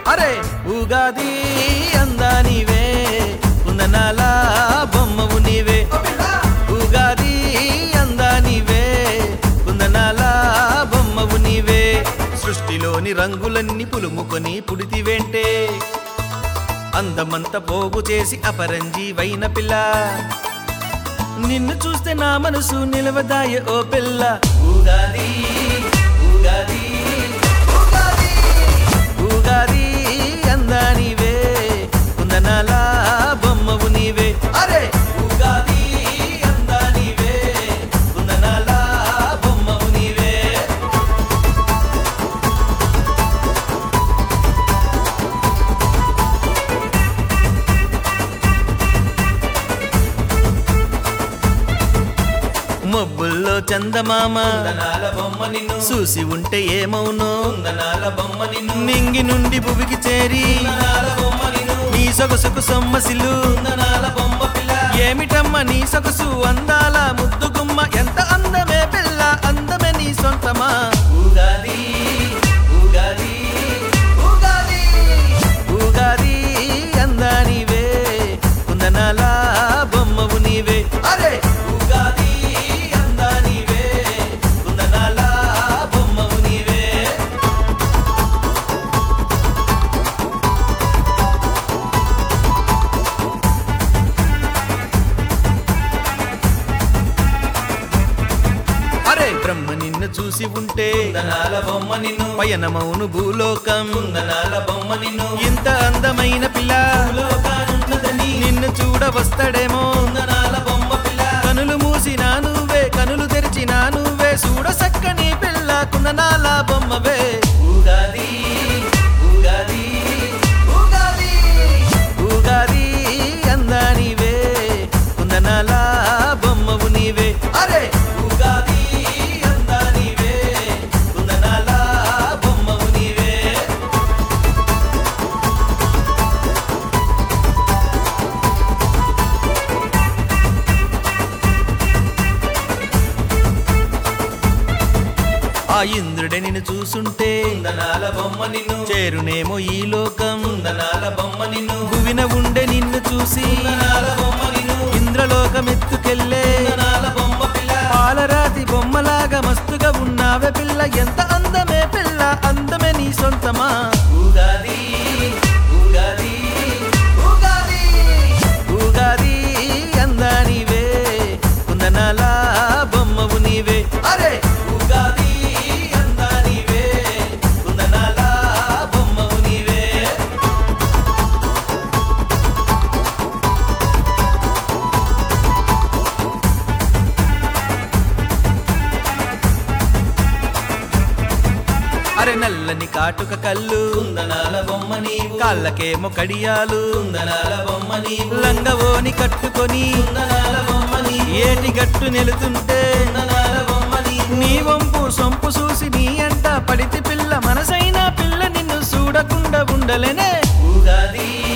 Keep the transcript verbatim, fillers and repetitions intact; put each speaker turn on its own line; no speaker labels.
అరే ఉగాది అందానివే కుందనాల బొమ్మవు నీవే ఉగాది అందానివే కుందనాల బొమ్మవు నీవే సృష్టిలోని రంగులన్నీ పులుముకొని పుడితివేంటే అందమంత పోగు చేసి అపరంజీవైన పిల్ల నిన్ను చూస్తే నా మనసు నిలవదాయ ఓ పిల్ల ఉగాది ఉగాది ఉగాది ఉగాది అందానివే కుందనాల బొమ్మవు నీవే అరే ఉగాది అందానివే కుందనాల బొమ్మవు నీవే మబ్బుల్లో చందమామ కుందనాల బొమ్మ నిన్ను చూసి ఉంటే ఏమవునో కుందనాల బొమ్మ నిన్ను నింగి నుండి భువికి చేరి కుందనాల బొమ్మ నిన్ను నీ సొగసుకు సొమ్మసిల్లు కుందనాల బొమ్మ పిల్ల ఏమిటమ్మ నీ సొగసు అందాల ముద్దుగుమ్మ ఎంత అందమే పిల్ల అందమే నీ సొంతమా ఉగాది ఉగాది ఉగాది ఉగాది అందానివే కుందనాల బొమ్మవు నీవే అరే ఉగాది బ్రహ్మ నిన్ను చూసి ఉంటే కుందనాల బొమ్మ నిన్ను పయనమౌను భూలోకం కుందనాల బొమ్మ నిన్ను ఇంత అందమైన పిల్ల భూలోకానున్నదని నిన్ను చూడ వస్తాడేమో కుందనాల బొమ్మ పిల్ల కనులు మూసినా నువ్వే కనులు తెరిచినా నువ్వే చూడ సక్కని పిల్ల కుందనాల బొమ్మవే ఉగాది ఉగాది ఉగాది ఉగాది అందానివే కుందనాల బొమ్మవు నీవే అరే ఉగాది ఆ ఇంద్రుడే నిన్ను చూసుంటే కుందనాల బొమ్మ నిన్ను చేరునేమో ఈ లోకం కుందనాల బొమ్మ నిన్ను భువిన ఉండే నిన్ను చూసి కుందనాల బొమ్మ నిన్ను ఇంద్రలోకం ఎత్తుకెళ్ళే కుందనాల బొమ్మ పిల్ల పాలరాతి బొమ్మలాగా మస్తుగా ఉన్నావే పిల్ల ఎంత అందమే పిల్ల అందమే నీ సొంతమా ఉగాది ఉగాది ఉగాది ఉగాది అందానివే కుందనాల బొమ్మవు నీవే అరే ఉగాది అరే నల్లని కాటుక కళ్ళు కుందనాల బొమ్మ నీవు కాళ్ళకేమో కడియాలు కుందనాల బొమ్మ నీవు లంగవోని కట్టుకొని కుందనాల బొమ్మ నీవు ఏటి గట్టు నిలుతుంటే కుందనాల బొమ్మ నీవు నీ వంపు సొంపు చూసి నీ అంట పడితి పిల్ల మనసైన పిల్ల నిన్ను చూడకుండా ఉండలేనే ఉగాది